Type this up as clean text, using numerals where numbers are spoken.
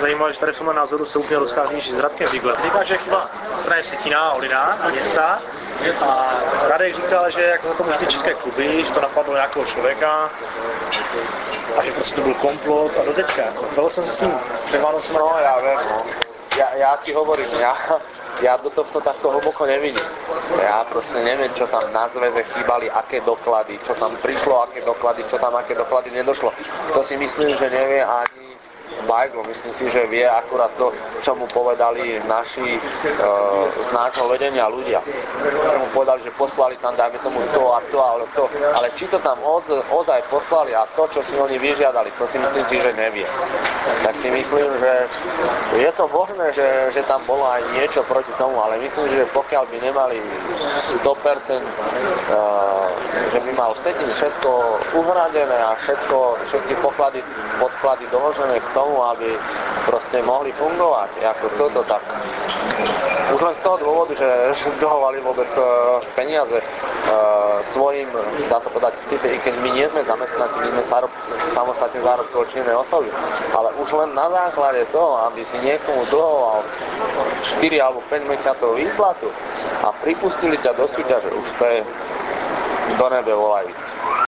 zajímavé, že tady v tomhle názoru se úplně rozchází s Radkem Zieglerem. Říká, že je chyba na straně Vsetína, Olina a města. A Radek říkal, že jako za to může ty české kluby, že to napadlo nějakého člověka a že prostě to byl komplot a doteďka. Byl jsem se s ním před Vánocem. No ja viem, no. Ja ti hovorím, ja do tohto takto hlboko nevidím. Ja proste neviem, čo tam na zväze chýbali, aké doklady, čo tam prišlo, aké doklady nedošlo. To si myslím, že nevie ani Bajgo. Myslím si, že vie akurát to, čo mu povedali naši z nášho vedenia ľudia. Že mu povedali, že poslali tam, dajme tomu to a to, ale či to tam ozaj poslali a to, čo si oni vyžiadali, to si myslím si, že nevie. Tak si myslím, že je to možné, že tam bolo aj niečo proti tomu, ale myslím, že pokiaľ by nemali 100%, že by mal Vsetín všetko uhradené a všetky podklady doložené k tomu, aby proste mohli fungovať ako toto, tak už len z toho dôvodu, že dohovali vôbec peniaze svojim, dá sa povedať, síce i keď my nie sme zamestnanci, my sme samostatne zárobkovo činné osoby, ale už len na základe toho, aby si niekomu dlhoval 4 alebo 5 mesiacov výplatu a pripustili ťa do súťaže, už to je do nebe volajíc.